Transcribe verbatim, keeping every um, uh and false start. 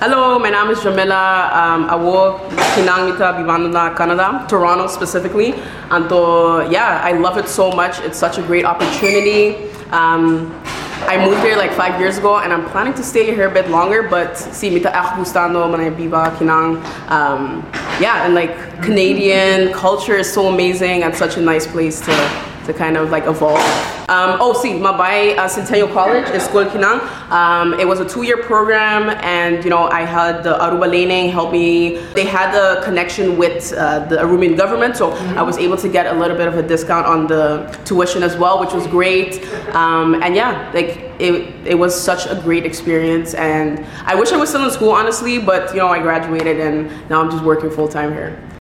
Hello, mijn naam is Jamila. Um, ako kinangmita bibano na Canada, Toronto specifically. And so, yeah, I love it so much. It's such a great opportunity. Um, I moved here like five years ago, and I'm planning to stay here a bit longer. But si mita ako gustando manay biba kinang. Um, yeah, and like Canadian culture is so amazing and such a nice place to to kind of like evolve. Um, oh, see, Mabay uh, Centennial College is School Kinang. Um, it was a two-year program, and you know I had the Aruba Learning help me. They had the connection with uh, the Aruban government, so mm-hmm. I was able to get a little bit of a discount on the tuition as well, which was great. Um, and yeah, like it, it was such a great experience, and I wish I was still in school honestly, but you know I graduated and now I'm just working full time here.